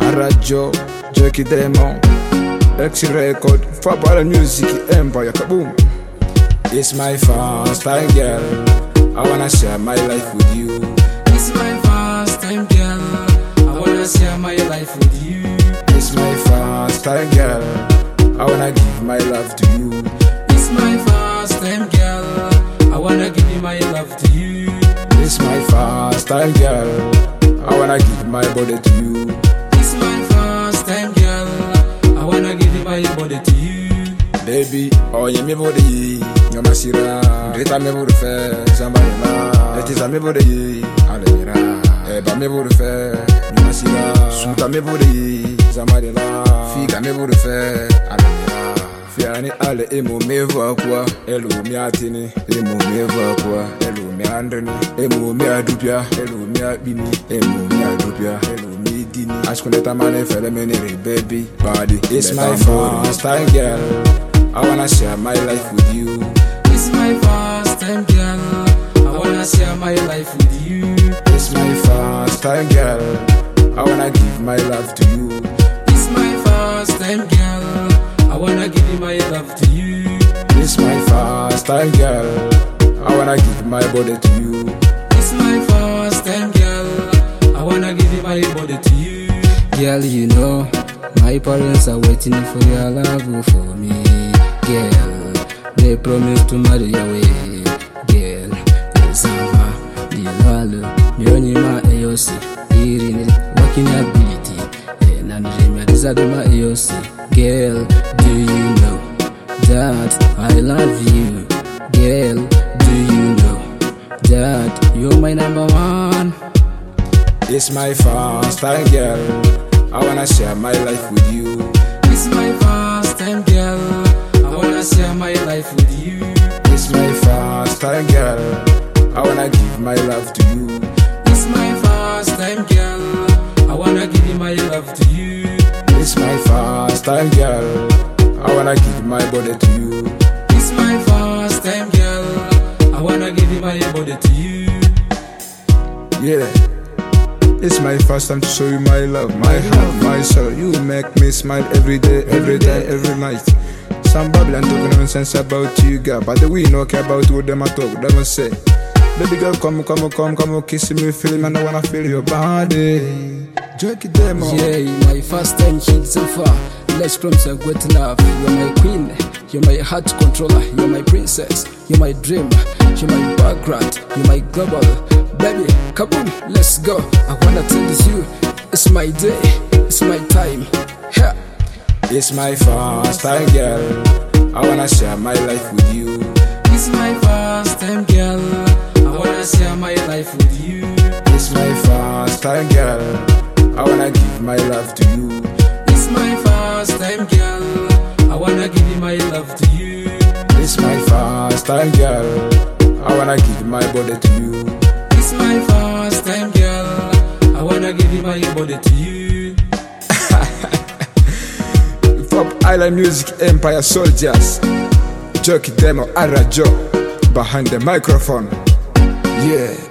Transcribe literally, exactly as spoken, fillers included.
Arajo, Jackie Demon, X Record, Fab Island Music Empire, kaboom. It's my first time, girl. I wanna share my life with you. It's my first time, girl. I wanna share my life with you. It's my first time, girl. I wanna give my love to you. It's my first time, girl. I wanna give you my love to you. It's my first time, girl. I wanna give my body to you. It's my first time, girl. I wanna give you my body to you. Baby, oh yeah, me body, you're my sira. Greta me body fair, somebody na. It is a me body, Alemira. Eba me body fair, you're my sira. Suta me body, somebody na. Figa me body fair, Alemira. Fiani ale emo me vakwa, elu mi atini, emo me vakwa, elu mi andoni, emo mi adupia, elu mi abini, emo mi adupia, elu mi dini. Ashkuneta mane fele menere baby, body. It's my first time, girl. I wanna share my life with you. It's my first time, girl. I wanna share my life with you. It's my first time, girl. I wanna give my love to you. It's my first time, girl. I wanna give you my love to you. It's my first time, girl. I wanna give my body to you. It's my first time, girl. I wanna give you my body to you. Girl, you know, my parents are waiting for your love for me. Girl, they promise to marry away. Girl, Isama, Dilalu, Myonima Eosi, Irini, working ability, and Andremia Disadema Eosi. Girl, do you know that I love you? Girl, do you know that you're my number one? It's my first time, girl. I wanna share my life with you. It's my first time, girl. I wanna share my life with you. It's my first time, girl. I wanna give my love to you. It's my first time, girl. I wanna give you my love to you. It's my first time, girl. I wanna give my body to you. It's my first time, girl. I wanna give you my body to you. Yeah. It's my first time to show you my love, my heart, my soul. You make me smile every day, every day, every night. Some Babylon talking nonsense about you, girl, but we no care about what them a talk, them a say. Baby girl, come, come, come, come, kiss me, feel me, and I wanna feel your body. Jackie Demon. Yeah, my first time hit so far. Let's promise a great love. You're my queen, you're my heart controller, you're my princess, you're my dream, you're my background, you're my global. Baby, kaboom, let's go. I wanna tell you, it's my day, it's my time. Yeah. It's my first time, girl. I wanna share my life with you. It's my first time, girl. I wanna share my life with you. It's my first time, girl. I wanna give my love to you. It's my first time, girl. I wanna give you my love to you. It's my first time, girl. I wanna give my body to you. It's my first time, girl. I wanna give you my body to you. Fab Island Music Empire Soldiers, Jackie Demon, Arajo, behind the microphone. Yeah.